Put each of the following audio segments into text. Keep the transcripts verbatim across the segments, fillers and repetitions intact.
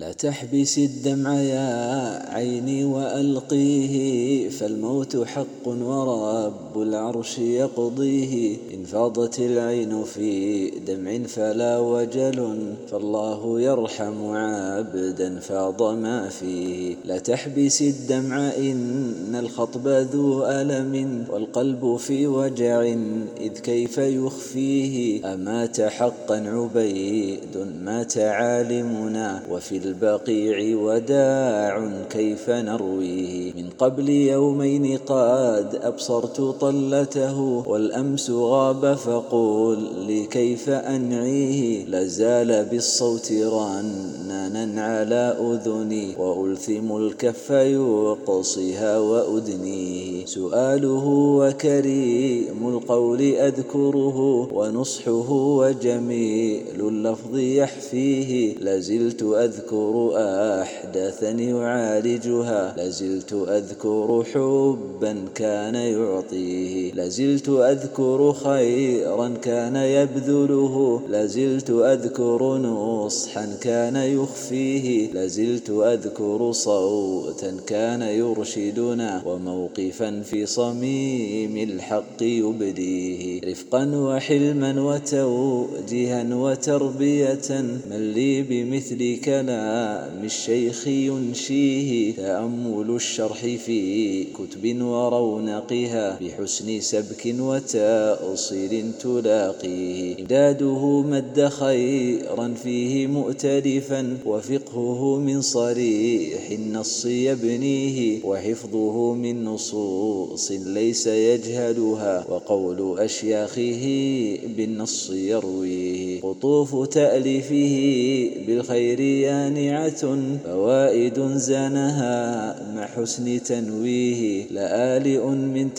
لا تحبس الدمع يا عيني وألقيه، فالموت حق ورب العرش يقضيه. إن فاضت العين في دمع فلا وجل، فالله يرحم عبدا فاض ما فيه. لا تحبس الدمع إن الخطب ذو ألم، والقلب في وجع إذ كيف يخفيه. أمات حقا عبيد مات عالمنا، وفي البقيع وداع كيف نرويه. من قبل يومين قد أبصرت طلته، والأمس غاب فقول لي كيف أنعيه. لازال بالصوت رنانا على أذني، وألثم الكف يقصيها وأدنيه. سؤاله وكريم القول أذكره، ونصحه وجميل اللفظ يحفيه. لازلت أذكر أحداثا يعالجها، لازلت أذكر حبا كان يعطيه. لازلت أذكر خيرا كان يبذله، لازلت أذكر نصحا كان يخفيه. لازلت أذكر صوتا كان يرشدنا، وموقفا في صميم الحق يبديه. رفقا وحلما وتوجيها وتربية، من لي بمثل كلام الشيخ ينشيه. تأمل الشرح في كتب ورونقها، بحسن سبك وتأصيل تلاقيه. إمداده مد خيرا فيه مؤتلفا، وفقهه من صريح النص يبنيه. وحفظه من نصوص ليس يجهلها، وقول أشياخه بالنص يرويه. قطوف تأليفه بالخير يانعة، فوائد زانها مع حسن تنويه. لآلئ من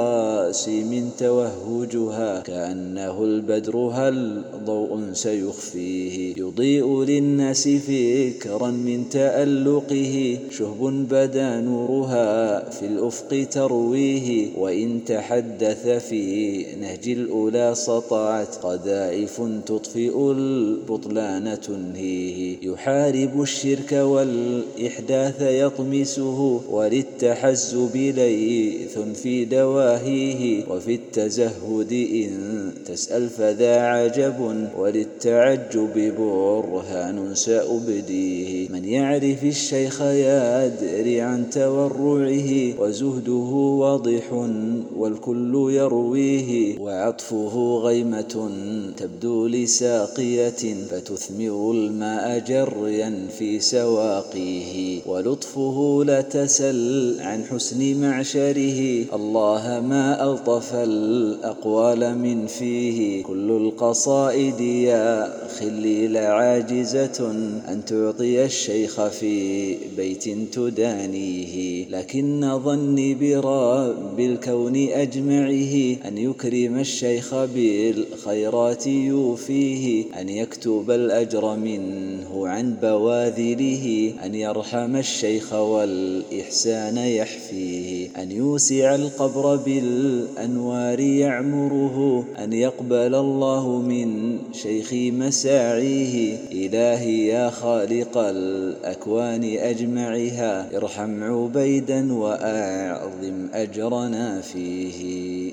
تقاسيم توهجها، كأنه البدر هل ضوء سيخفيه. يضيء للناس فكرا من تألقه، شهب بدا نورها في الأفق ترويه. وإن تحدث في نهج الأولى سطعت قذائف تطفئ البطلان تنهيه. يحارب الشرك والإحداث يطمسه، وللتحزب ليث في دواهيه. وفي التزهد إن تسأل فذا عجب، وللتعجب برهان سأبديه. من يعرف الشيخ يدري عن تورعه، وزهده واضح والكل يرويه. وعطفه غيمة تبدو لساقية، فتثمر الماء جريا في سواقيه. ولطفه لا تسل عن حسن معشره، الله ما ألطف الأقوال من فيه. كل القصائد يا خليل عاجزة أن تعطي الشيخ في بيت تدانيه. لكن ظني برب الكون أجمعه، أن يكرم الشيخ بالخيرات يوفيه. أن يكتب الأجر منه عن بواذله، أن يرحم الشيخ والإحسان يحفيه. أن يوسع القبر بالأنوار يعمره، أن يقبل الله من شيخي مساعيه. إلهي يا خالق الأكوان أجمعها، ارحم عبيدا وأعظم أجرنا فيه.